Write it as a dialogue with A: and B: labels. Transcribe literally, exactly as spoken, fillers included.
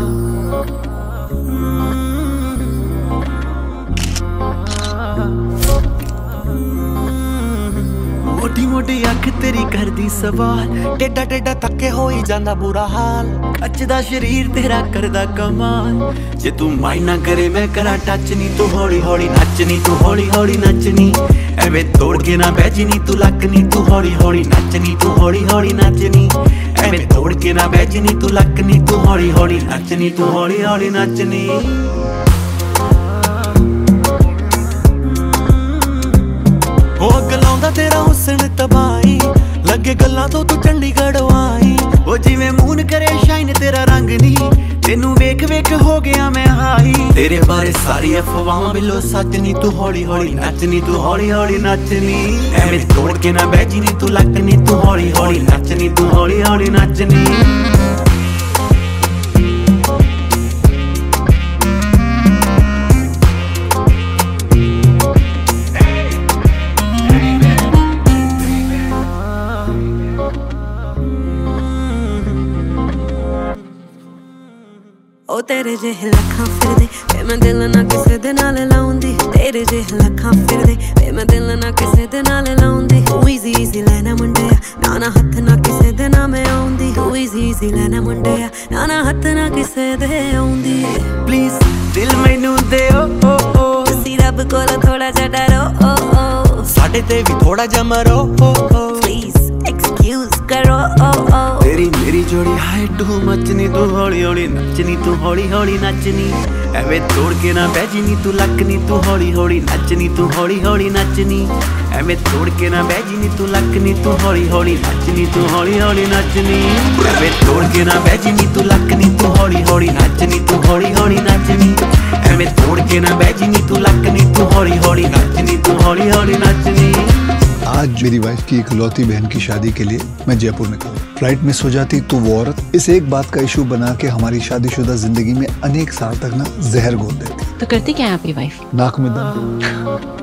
A: मोटी मोटी अख तेरी करदी सवाल, टेढ़ा टेढ़ा थके हो ही जांदा बुरा हाल। कच्चदा शरीर तेरा करदा कमाल, जे तू माइंड ना करे मैं करा टच नी। तू हौली हौली नचनी, तू हौली हौली नचनी, एवें तोड़ के ना बैजी नी तू लकनी। तू हौली हौली नचनी, तू हौली हौली नचनी, एवें तोड़ के ना बैजी नी तू लकनी। तू हौली हौली नचनी, तू हौली हौली नचनी। हो गलाउंदा तेरा हुस्न तबाही, लगे गल्लां तो तू चंडीगढ़ आई। ओ जिवें मून करे शाइन तेरा रंग नी, तेनू वेख वेख हो गया मैं हाई। तेरे बारे सारी अफवाहां बिलो सच नी। तू हौली हौली नचनी, तू हौली हौली नचनी, एवें तोड़ के ना बैजी नी तू लकनी। तू हौली हौली नचनी, तू हौली हौली नचनी।
B: ओ तेरे जेह लखां फिरदे वे मैं दिल ना किसे दे नाल लाउंदी। तेरे जेह लखां फिरदे वे मैं दिल ना किसे दे नाल लाउंदी। तू इजी इजी लेना मुंडिया, ना ना हथ ना किसे दे ना मैं आउंदी। तू इजी इजी लेना मुंडिया, ना ना हथ ना किसे दे आउंदी।
A: प्लीज दिल मैनू दे ओ ओ ओ,
B: तुसी रब कोल थोड़ा जा डरो ओ ओ,
A: साडे ते भी थोड़ा जा मरो ओ ओ।
B: प्लीज एक्सक्यूज करो ओ ओ।
A: तेरी मेरी जोड़ी हाय टू मचनी, तू हौली हौली नचनी, तू हौली हौली नचनी, एवें तोड़ के ना बैजी नी तू लकनी। तू हौली हौली नचनी, तू हौली हौली नचनी, एवें तोड़ के ना बैजी नी तू लकनी। तू हौली हौली नचनी, तू हौली हौली नचनी, एवें तोड़ के ना बैजी नी तू लकनी। तू हौली हौली नचनी, तू हौली हौली नचनी, एवें तोड़ के ना बैजी नी तू लकनी। तू हौली हौली नचनी, तू हौली हौली नचनी।
C: आज मेरी वाइफ की इकलौती बहन की शादी के लिए मैं जयपुर निकला। फ्लाइट मिस हो जाती तो वो औरत इस एक बात का इशू बना के हमारी शादीशुदा जिंदगी में अनेक साल तक ना जहर घोल देती।
D: तो करती क्या है आपकी वाइफ?
C: नाक में दम।